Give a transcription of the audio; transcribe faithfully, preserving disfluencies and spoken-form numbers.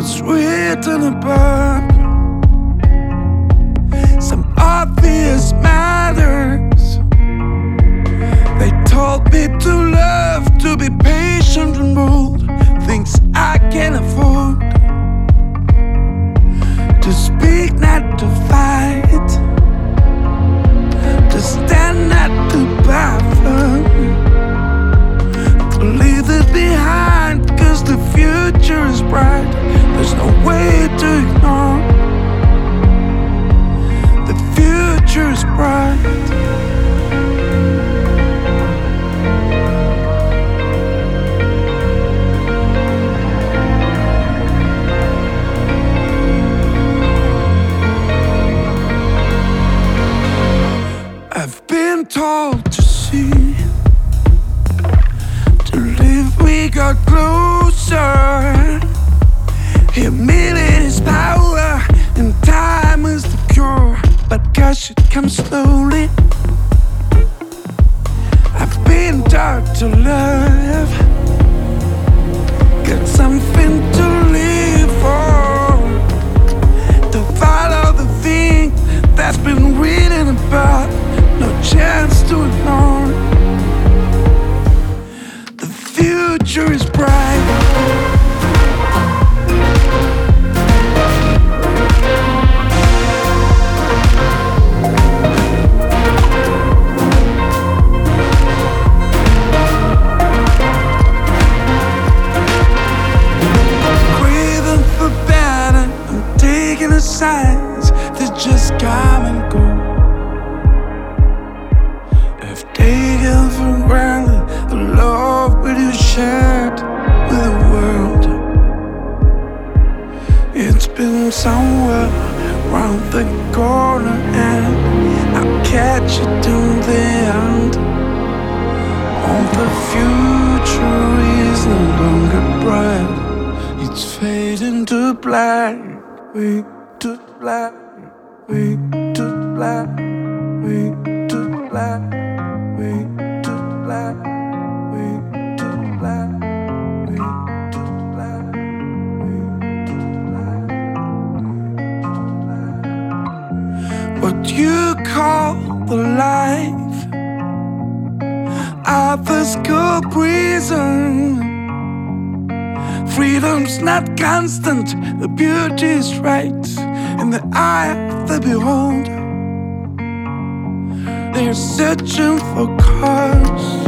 was written above. Some obvious matters. They told me to love, to be patient and bold, things I can't afford. To speak, not to fight, to stand, not to buffer, to leave it behind, cause the future is bright. There's no way to ignore. The future is bright. I've been told to see, to live we got closer. Humility is power and time is the cure, but gosh, it comes slowly. I've been taught to love, got something to live for, to follow the thing that's been written about. No chance to ignore. The future is bright. Craving for better, I'm taking the signs that just come and go. Taken for granted the love that you shared with the world. It's been somewhere around the corner, and I'll catch it till the end. All the future is no longer bright. It's fading to black. We to black. We to black. We to black. We to black, we to black, we to black, we to black, we to black. What you call the life, others call prison. Freedom's not constant, the beauty is right in the eye of the beholder. They're searching for cause